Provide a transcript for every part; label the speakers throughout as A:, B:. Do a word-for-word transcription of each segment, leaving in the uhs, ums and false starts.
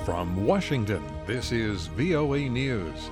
A: From Washington, this is V O A News.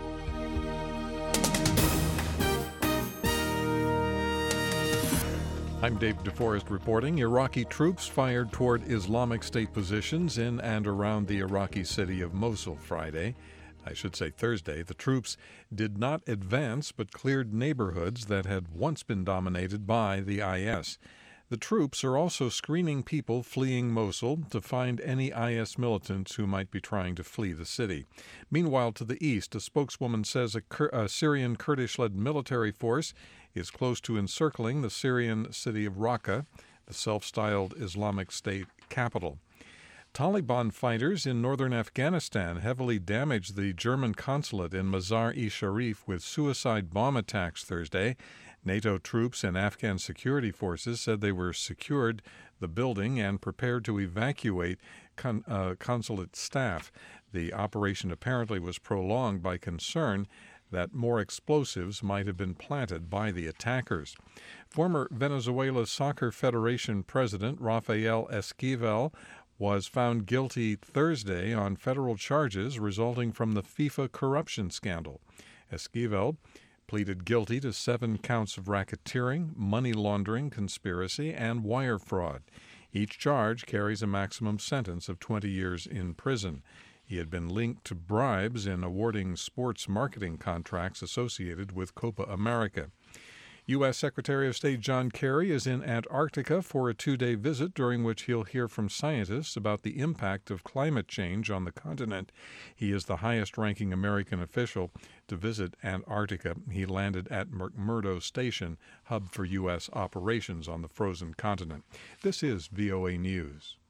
A: I'm Dave DeForest reporting. Iraqi troops fired toward Islamic State positions in and around the Iraqi city of Mosul Friday. I should say Thursday. The troops did not advance but cleared neighborhoods that had once been dominated by the I S. The troops are also screening people fleeing Mosul to find any I S militants who might be trying to flee the city. Meanwhile, to the east, a spokeswoman says a, Kur- a Syrian Kurdish-led military force is close to encircling the Syrian city of Raqqa, the self-styled Islamic State capital. Taliban fighters in northern Afghanistan heavily damaged the German consulate in Mazar-e-Sharif with suicide bomb attacks Thursday. NATO troops and Afghan security forces said they were secured the building and prepared to evacuate con- uh, consulate staff. The operation apparently was prolonged by concern that more explosives might have been planted by the attackers. Former Venezuela Soccer Federation President Rafael Esquivel was found guilty Thursday on federal charges resulting from the FIFA corruption scandal. Esquivel pleaded guilty to seven counts of racketeering, money laundering, conspiracy, and wire fraud. Each charge carries a maximum sentence of twenty years in prison. He had been linked to bribes in awarding sports marketing contracts associated with Copa America. U S. Secretary of State John Kerry is in Antarctica for a two-day visit during which he'll hear from scientists about the impact of climate change on the continent. He is the highest-ranking American official to visit Antarctica. He landed at McMurdo Station, hub for U S operations on the frozen continent. This is V O A News.